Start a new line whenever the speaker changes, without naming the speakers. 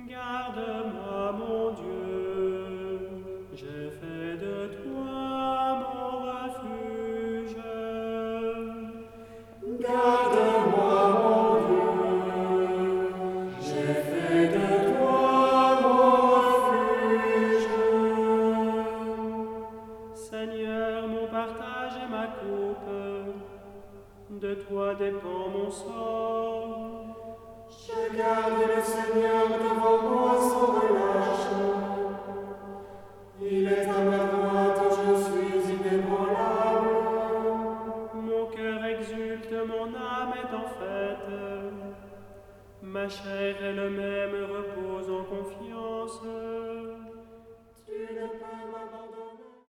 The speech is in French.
Garde-moi, mon Dieu, j'ai fait de toi mon refuge.
Garde-moi, mon Dieu, j'ai fait de toi mon refuge.
Seigneur, mon partage et ma coupe, de toi dépend mon sort.
Je garde le Seigneur devant moi sans relâche. Il est à ma droite, je suis inébranlable.
Mon cœur exulte, mon âme est en fête. Ma chair elle-même repose en confiance.